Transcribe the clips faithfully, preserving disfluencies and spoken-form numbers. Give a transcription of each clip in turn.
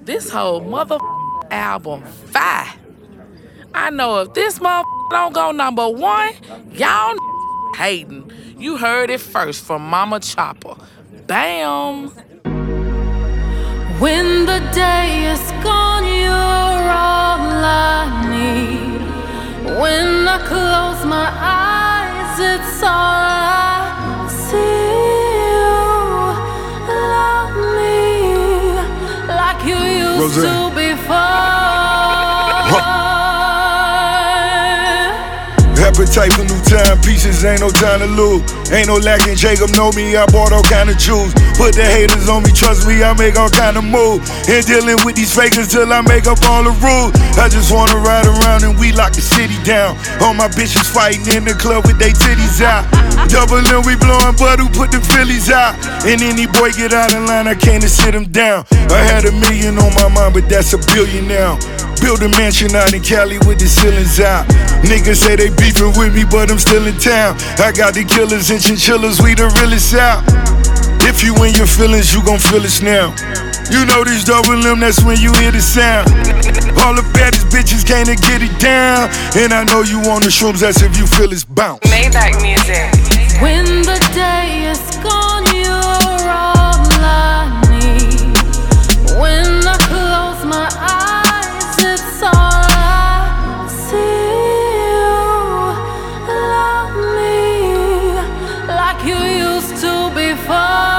This whole mother album fire. I know if this mother don't go number one, y'all hating. You heard it first from Mama Chopper. Bam. When the day is gone, you're all I need. When I close my eyes, it's all I see. You love me like you used Rosé. to before. Appetite for new timepieces, ain't no time to lose. Ain't no lacking, Jacob know me, I bought all kind of juice. Put the haters on me, trust me, I make all kind of moves. And dealing with these fakers till I make up all the rules. I just wanna ride around and we lock the city down. All my bitches fighting in the club with they titties out. Double M, we blowing bud who put the Phillies out. And any boy get out of line, I can't sit him down. I had a million on my mind, but that's a billion now. Build a mansion out in Cali with the ceilings out. Niggas say they beefing with me, but I'm still in town. I got the killers and chinchillas, we the realest out. If you in your feelings, you gon' feel us now. You know this double M, that's when you hear the sound. All the baddest bitches came to get it down. And I know you on the shrooms, that's if you feel it's bounce. Maybach music. When the day is gone, you're all I need. When I close my eyes, it's all I see. You love me like you used to before.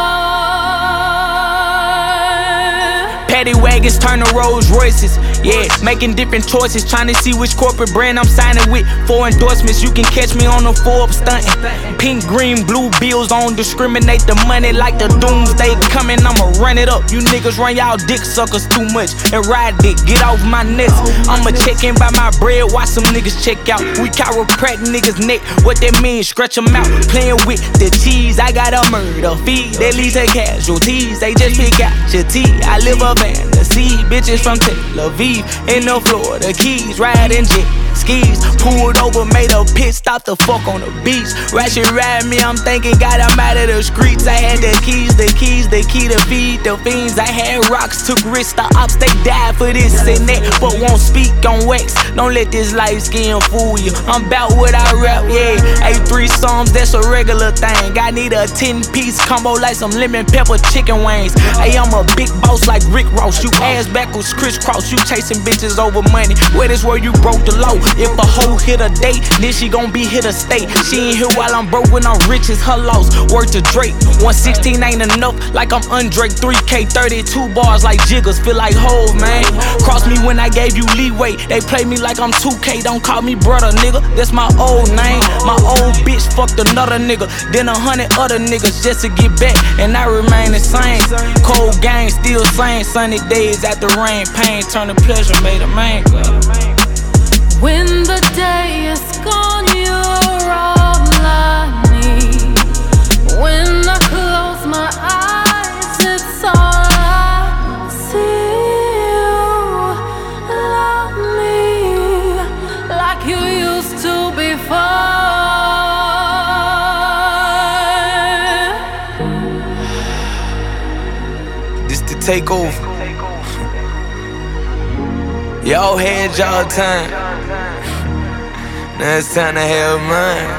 Paddy wagons turn to Rolls Royces. Yeah, making different choices, trying to see which corporate brand I'm signing with. For endorsements, you can catch me on the Forbes stunting. Pink, green, blue bills, I don't discriminate the money like the doomsday coming. I'ma run it up. You niggas run y'all dick suckers too much and ride dick. Get off my nuts. I'ma check in by my bread, watch some niggas check out. We chiropract niggas neck. What that mean? Scratch them out. Playing with the cheese, I got a murder feed. That leads to casualties. They just pick out your teeth. I live a fantasy. Bitches from Tel Aviv in the Florida Keys, riding jet skis. Pulled over, made a pit stop the fuck on the beach. Ratchet ride me, I'm thinking got him out of the streets. I had the keys, the keys, the key to feed the fiends. I had rocks, took risks, the ops they died for this and that, but won't speak on wax. Don't let this light skin fool you. I'm bout what I rap, yeah. Eight three songs, that's a regular thing. I need a ten piece combo like some lemon pepper chicken wings. Hey, I'm a big boss like Rick Ross. You ass backwards, crisscross. You chasing bitches over money. Where this where you broke the law. If a hoe hit a date, then she gon' be hit a state. She ain't here while I'm broke when I'm rich as her loss. Word to Drake, one sixteen ain't enough, like I'm Andre. Three K, thirty-two bars like jiggers, feel like Hov, man. Cross me when I gave you leeway. They play me like I'm two K, don't call me brother, nigga. That's my old name. My old bitch fucked another nigga, then a hundred other niggas just to get back, and I remain the same. Cold gang, still same. Sunny days after rain, pain turn to pleasure, made a man. When the day is gone, you're all I need. When I close my eyes, it's all I see. You love me like you used to before. This the takeover. Y'all had y'all time. Now it's time to have mine.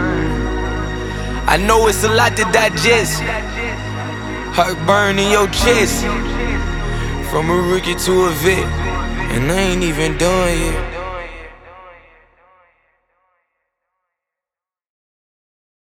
I know it's a lot to digest. Heartburn in your chest. From a rookie to a vet, and I ain't even done yet.